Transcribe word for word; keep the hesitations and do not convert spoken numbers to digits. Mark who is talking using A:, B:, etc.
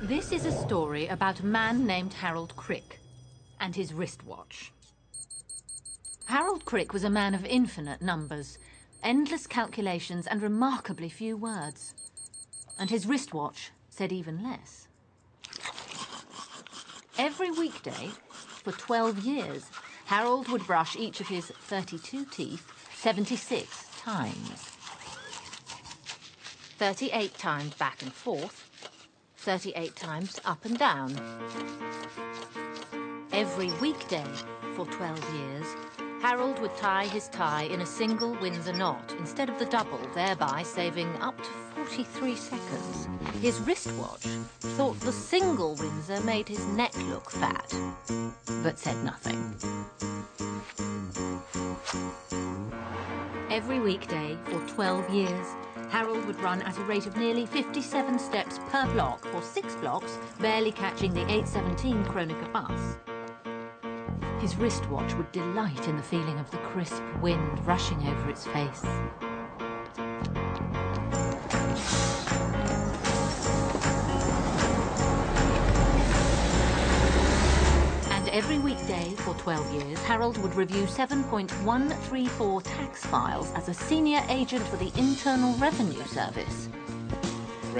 A: This is a story about a man named Harold Crick and his wristwatch. Harold Crick was a man of infinite numbers, endless calculations and remarkably few words. And his wristwatch said even less. Every weekday, for twelve years, Harold would brush each of his thirty-two teeth seventy-six times. thirty-eight times back and forth, thirty-eight times up and down. Every weekday for twelve years, Harold would tie his tie in a single Windsor knot instead of the double, thereby saving up to forty-three seconds. His wristwatch thought the single Windsor made his neck look fat, but said nothing. Every weekday for twelve years, Harold would run at a rate of nearly fifty-seven steps per block for six blocks, barely catching the eight seventeen Kronecker bus. His wristwatch would delight in the feeling of the crisp wind rushing over its face. And every weekday for twelve years, Harold would review seven point one three four tax files as a senior agent for the Internal Revenue Service.